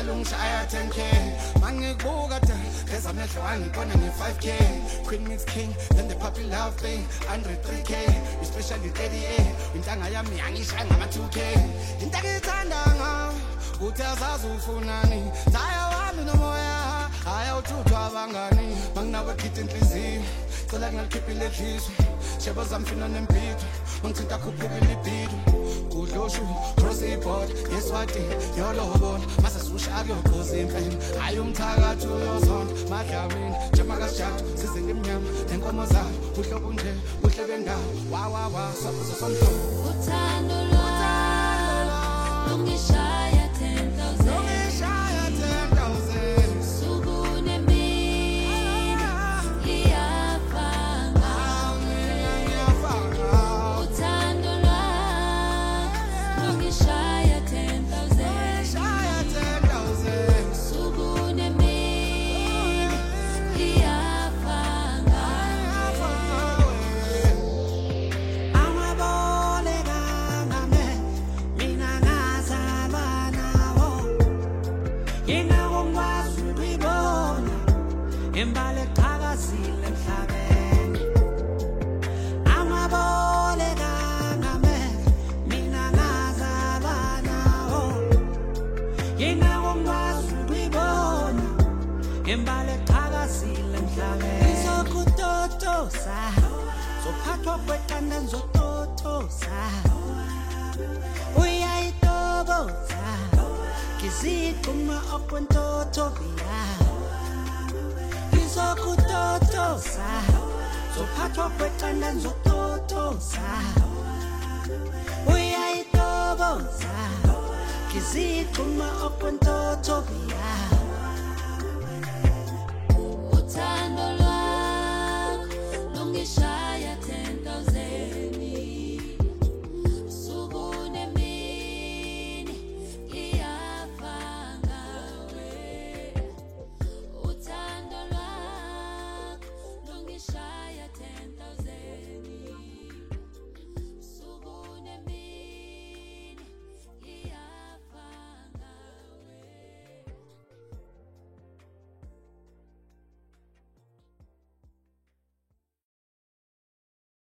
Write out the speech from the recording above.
vele ungishaya 10k mangikubuka there's a metro angibona nge5k Queen meets king then the puppy love thing 103k especially 38 intanga yami yangishaya ngama 2k into engithanda ngawe uthi azazi ufunani zaya wami nomoya ayawuthuthwa abangani manginawe khitha inhliziyo cela ngalikhiphe ledliso shebo zamfina nempilo ngithinta khuphuka libido kudloshu cross board yeswati yolobona mase sushaka yokhoza imfene hayi umthakathi uyozona madlamini njemaka sijathu size ngemnyama nenkomo zayo uhlobo nje uhle bendawo wa sabuzo sonhlobo uthando lwami ungishaya 10,000 Imbale qhakazile emhlabeni Angaboleka ngame mina ngazalwa nawo Yena ngokwazi ukuyibona Imbale qhakazile emhlabeni Izokutotosa Zophathwa kweqanda ngizototosa Uyayitoboza Kiziqhuma okwentotobia Izokutotosa Zophathwa kweqanda ngizototosa Uyayitoboza Kiziqhuma okwentotobia